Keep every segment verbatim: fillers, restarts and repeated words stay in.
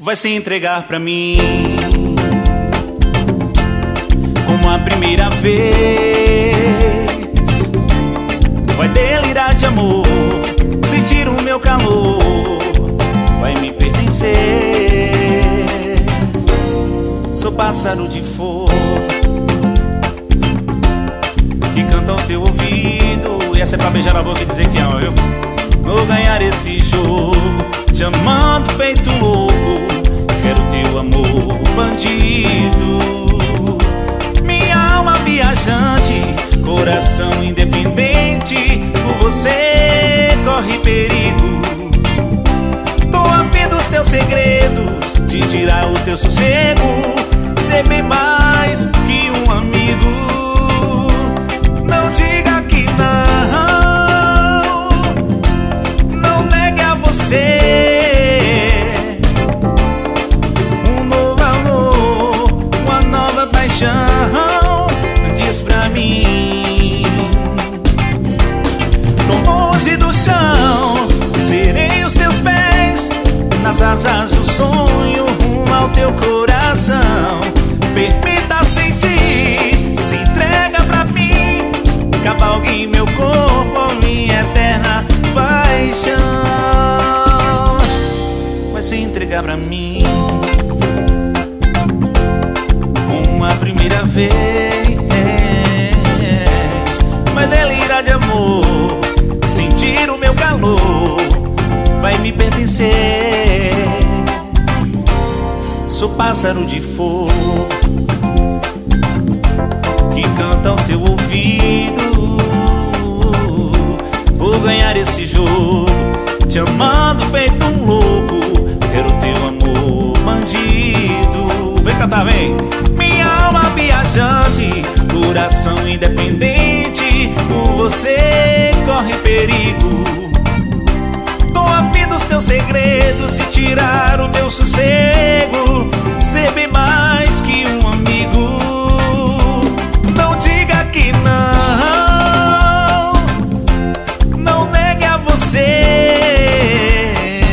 vai se entregar pra mim como a primeira vez. Vai delirar de amor, sentir o meu calor, vai me pertencer. Sou pássaro de fogo que canta ao teu ouvido. E essa é pra beijar na boca e dizer que ama, viu? Vou ganhar esse jogo, te amando feito louco. Quero teu amor, bandido. Minha alma viajante, coração independente, por você corre perigo. Tô a fim dos teus segredos, de tirar o teu sossego, ser bem mais que um amigo. Não diga que não, não negue a você um novo amor, uma nova paixão. Diz pra mim, tô longe do chão, serei os teus pés, nas asas do sonho, rumo ao teu coração. Permita sentir, se entrega pra mim, cavalgue meu corpo, minha eterna paixão. Vai se entregar pra mim como a primeira vez. Vai delirar de amor, sentir o meu calor, vai me pertencer. Sou pássaro de fogo que canta ao teu ouvido. Vou ganhar esse jogo, te amando feito um louco. Quero teu amor, bandido. Vem cantar, vem. Minha alma viajante, coração independente, por você corre perigo. Tô a fim dos teus segredos, de tirar o teu sossego, ser bem mais que um amigo. Não diga que não, não negue a você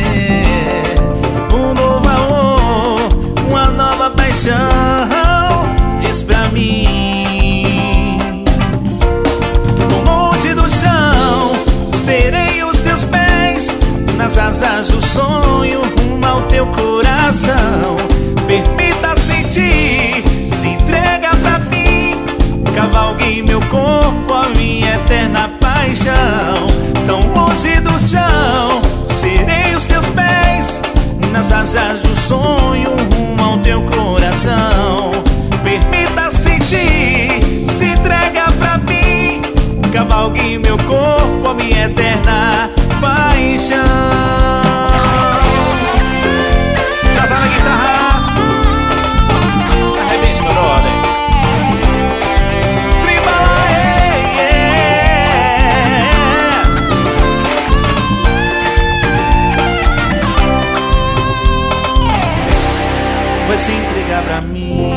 um novo amor, uma nova paixão. Diz pra mim, tô longe do chão, serei os teus pés, nas asas do sonho, rumo ao teu coração. Permita sentir, se entrega pra mim, cavalgue meu corpo, a minha eterna paixão. Tão longe do chão, serei os teus pés, nas asas do sonho, rumo ao teu coração. Permita sentir, se entrega pra mim, cavalgue meu corpo, a minha eterna paixão. Zazá na guitarra, arrebente, meu brother. Tribala, yeah, yeah. Vai se entregar pra mim